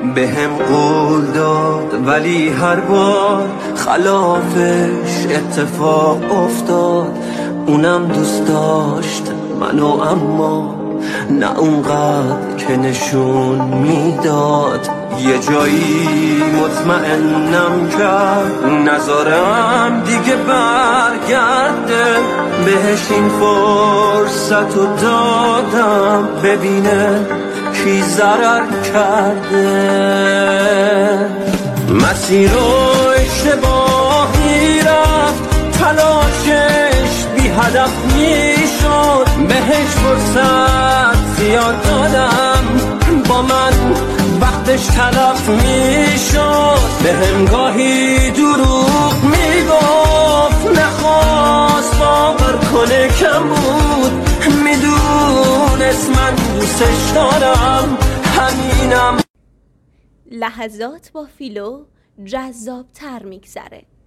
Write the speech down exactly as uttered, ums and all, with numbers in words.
به هم قول داد ولی هر بار خلافش اتفاق افتاد. اونم دوست داشت منو اما نه اونقدر که نشون میداد. یه جایی مطمئنم کرد نذارم دیگه برگرده، بهش این فرصت رو دادم ببینه کی ضرر کرده. مسیر رو اشتباهی رفت، تلاشش بی هدف میشد، بهش فرصت زیاد دادم با من وقتش تلف میشد. به هم گاهی دروغ میگفت نخواست باور کنه کم بود، میدونست من دوستش دارم همینم. لحظات با فیلو جذاب تر میگذره.